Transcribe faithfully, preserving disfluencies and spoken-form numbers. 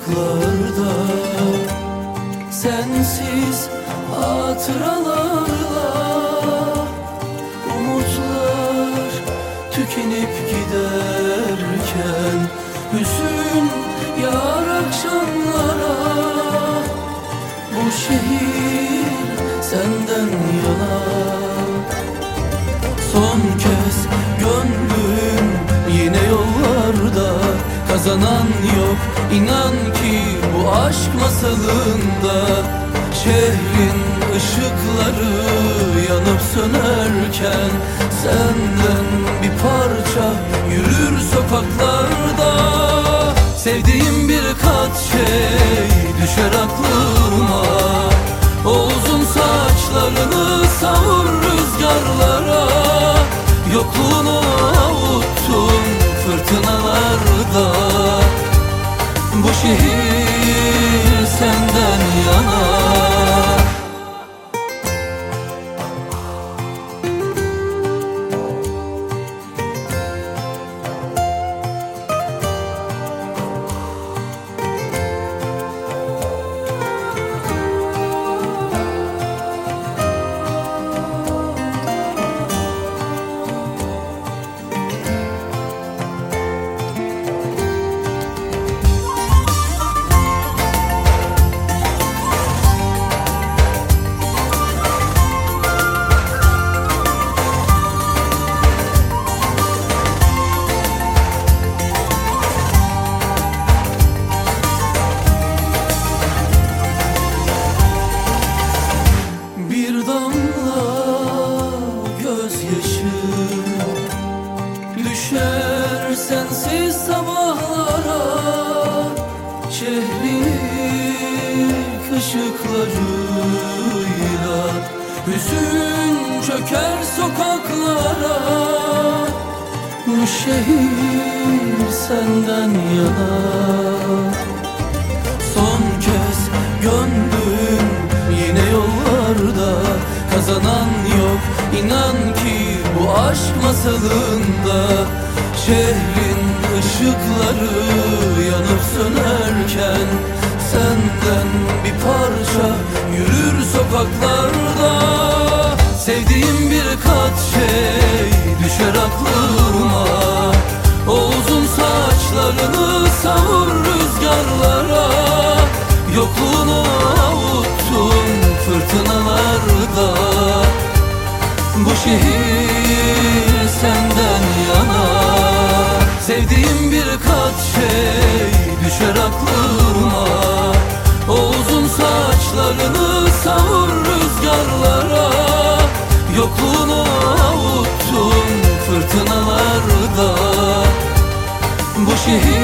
sokaklarda, sensiz hatıralarla umutlar tükenip giderken, hüzün yağar akşamlara. Bu şehir senden yana. Son kez gönlüm yine yollarda, kazanan yok inan ki bu aşk masalında. Şehrin ışıkları yanıp sönerken, senden bir parça yürür sokaklarda. Sevdiğim birkaç şey düşer aklıma, o uzun saçlarını savur rüzgarlara. Yokluğunu avuttun fırtınalarda, bu şehir senden yana. Düşer sensiz sabahlara, şehrin ışıklarıyla hüzün çöker sokaklara. Bu şehir senden yana. Son kez gönlüm yine yollarda, kazanan yok inan ki bu aşk masalında. Şehrin ışıkları yanıp sönerken, senden bir parça yürür sokaklarda. Sevdiğim birkaç şey düşer aklıma, o uzun saçlarını savur rüzgarlara. Yokluğunu avuttun fırtınalarda, bu şehir senden yana. Sevdiğim birkaç şey düşer aklıma, o uzun saçlarını savur rüzgarlara. Yokluğunu avuttun fırtınalarda, bu şehir